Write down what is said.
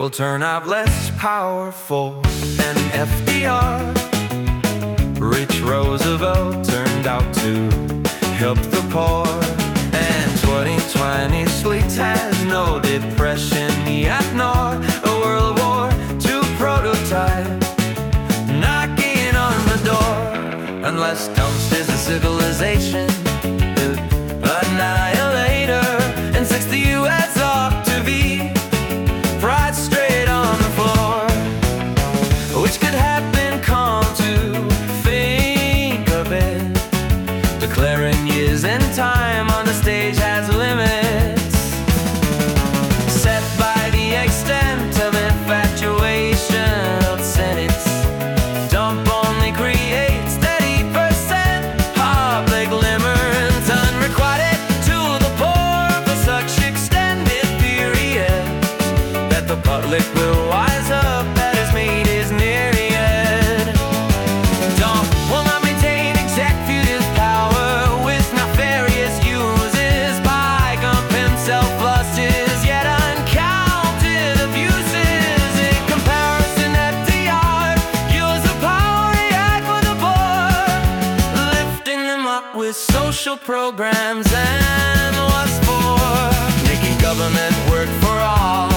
will turn out less powerful than FDR. Rich Roosevelt turned out to help the poor, and 2020 sleet has no depression yet, nor a World War II prototype knocking on the door. Unless Dumpst is a civilization annihilator, and 6 the U.S. ought to be fried straight on the floor. Which could happen, come to think of it. Declaring years and time on the stage has limits, set by the extent of infatuation of senates. Dump only creates 30% public limerence, unrequited to the poor for such extended period that the public will wise up that his mate is near yet. Dump will not maintain executive power with nefarious uses by Gump himself plus his yet uncounted abuses. In comparison, FDR used the power he had for the poor, lifting them up with social programs and what's for, making government work for all.